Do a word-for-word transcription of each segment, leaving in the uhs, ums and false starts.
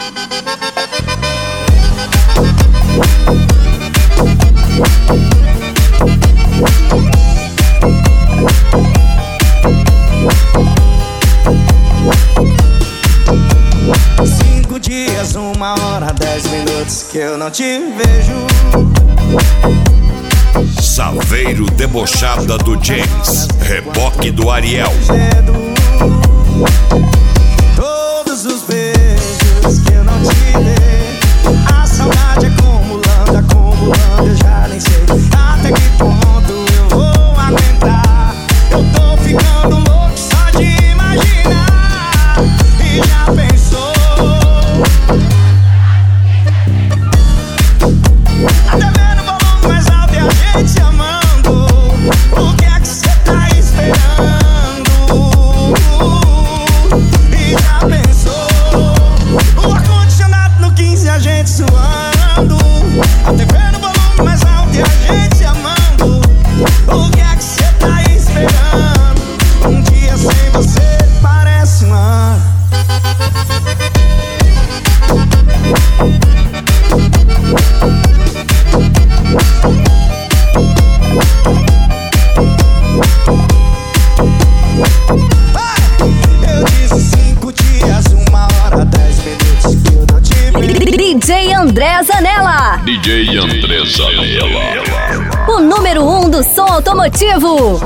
Cinco dias, uma hora, dez minutos que eu não te vejo. Saveiro debochada do James, reboque do Ariel. Todos os beijos que eu não te dei, a saudade acumulando, acumulando, eu já nem sei até que ponto eu vou aguentar. Eu tô ficando louco só de imaginar. E já pensou? Até vendo o volume mais alto e a gente se amando. O que é que cê tá esperando? E já pensou? O ar-condicionado no quinze, a gente suando. Até vendo o volume mais alto e a gente se amando. O que é que cê tá esperando? Um dia sem você parece um ano. Eu disse cinco dias, uma hora, dez minutos que eu não te vi. D J André Zanella. D J André Zanella. O número um do som automotivo.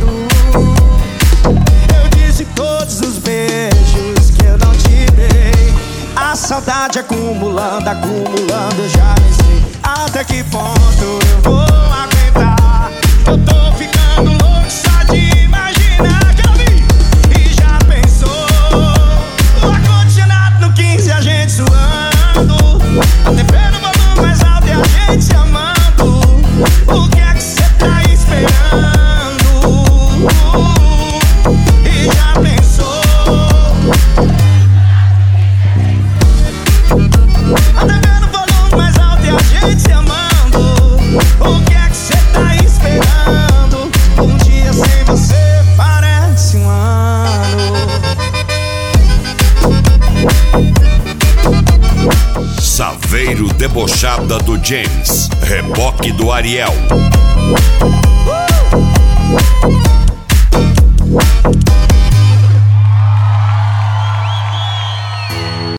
Eu disse todos os beijos que eu não te dei. A saudade acumulando, acumulando, eu já nem sei até que ponto eu vou aguentar. Eu tô ficando louco só de imaginar. Quero ouvir. E já pensou? O ar-condicionado no quinze, a gente suando. Até vendo o volume mais alto e a gente se amando. O que é que cê tá esperando? E já pensou? Até vendo o volume mais alto e a gente se amando. O que é que cê tá esperando? Um dia sem você parece um ano. Saveiro debochada do James, reboque do Ariel. Uh!